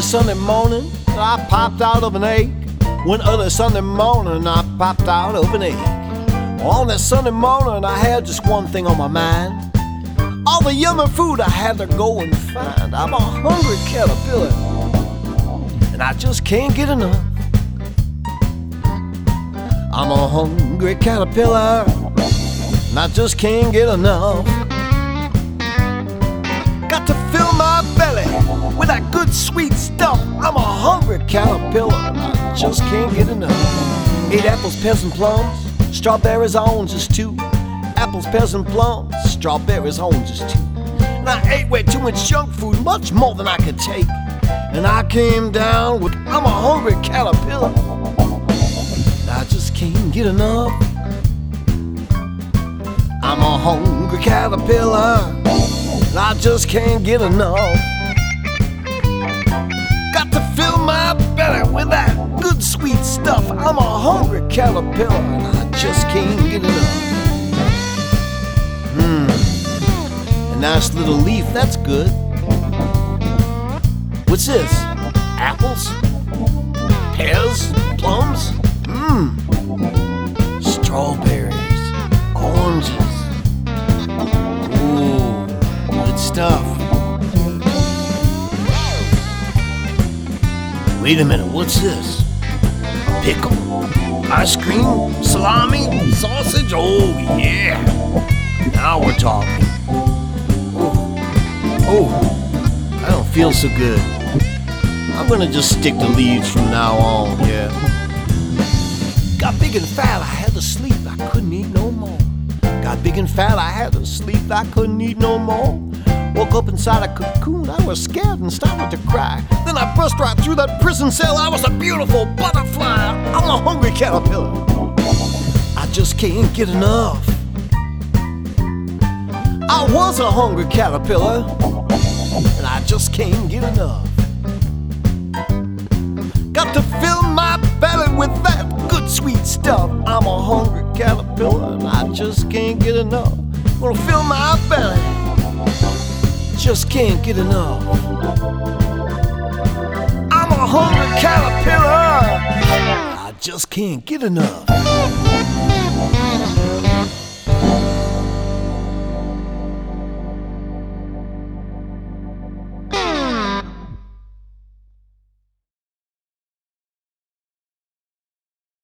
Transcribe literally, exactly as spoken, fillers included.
Sunday morning, I popped out of an egg. One other Sunday morning, I popped out of an egg. On that Sunday morning, I had just one thing on my mind. All the yummy food I had to go and find. I'm a hungry caterpillar, and I just can't get enough. I'm a hungry caterpillar, and I just can't get enough. Got to fill my belly with that good sweet stuff. I'm a hungry caterpillar, and I just can't get enough. Ate apples, pears, and plums, strawberries, oranges too. Apples, pears, and plums, strawberries, oranges too. And I ate way too much junk food, much more than I could take. And I came down with, I'm a hungry caterpillar, and I just can't get enough. I'm a hungry caterpillar, and I just can't get enough. Got to fill my belly with that good sweet stuff. I'm a hungry caterpillar, and I just can't get enough. Mmm, a nice little leaf, that's good. What's this? Apples? Pears? Plums? Mmm. Strawberries. Oranges. Ooh, good stuff. Wait a minute, what's this? A pickle? Ice cream? Salami? Sausage? Oh, yeah. Now we're talking. Oh, oh, I don't feel so good. I'm gonna just stick to leaves from now on, yeah. Got big and fat, I had to sleep, I couldn't eat no more. Got big and fat, I had to sleep, I couldn't eat no more. Woke up inside a cocoon, I was scared and started to cry. Then I burst right through that prison cell, I was a beautiful butterfly. I'm a hungry caterpillar, I just can't get enough. I was a hungry caterpillar, and I just can't get enough. Got to fill my belly with that good sweet stuff. I'm a hungry caterpillar, and I just can't get enough. Gonna fill my belly, just can't get enough. I'm a hungry caterpillar, I just can't get enough.